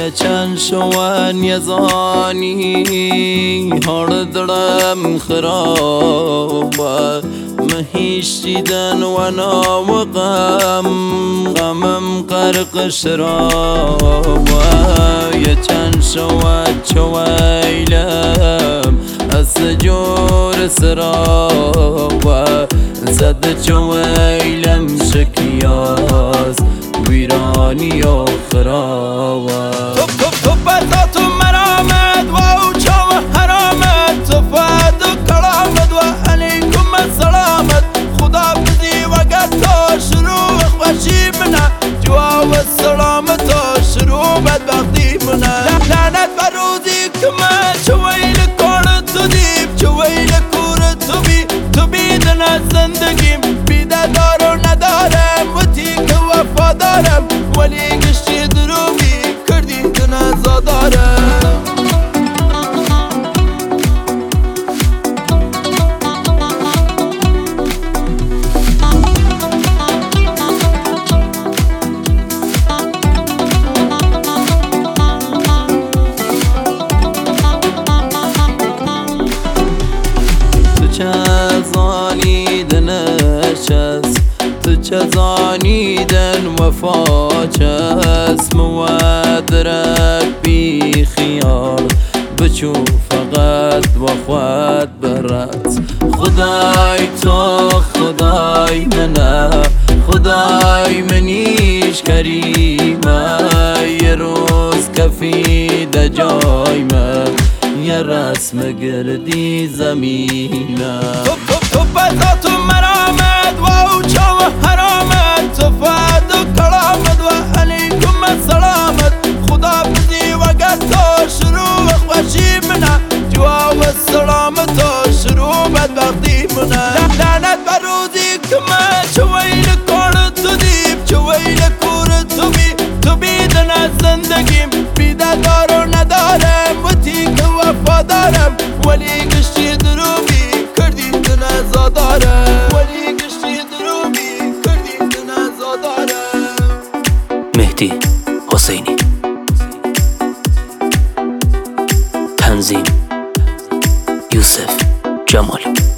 چند شوان یزانی هر درم خرابه مهیش دیدن و ناوقم غمم غرق شرابه یه چند شوان چویلم از جور سرابه زد چویلم شکیاز ویرانی و خرابه تو بطات و مرامت و چاو حرامت تو فاد و کرامت و علیکم السلامت خدا بدی وقت تو شروع خوشی منه جواب السلامت و شروع بدبختی منه لعنت بر روزی که من چویل کارت تو دیب چویل کورت تو بیدن از زندگیم بیده دار و ندارم و تیک وفادارم ولی گشتی دروبی کردی دن ازادارم تو چه زانیدن وفا چست موادرک بی خیال بچو فقط و خود برد خدای تو خدای منه خدای منیش کریمه یه روز کفیده جای من یه رسم گردی زمینه تو بطات و مرامت و چاو حرامت تو فاد و کرامت و علیکم السلامت خدا بدی وقت تو شروع خوشی منه جواب السلامت و شروع بدبختی منه لعنت بر روزی که من چویل کارت تو دیب چویل کورت تو بیدن از زندگیم بیده دار و ندارم و تیک وفادارم ولی گشتی دروبی کردی دن ازادارم ولی گشتی دروبی کردی دن ازادارم. مهدی حسینی، تنظیم یوسف جمال.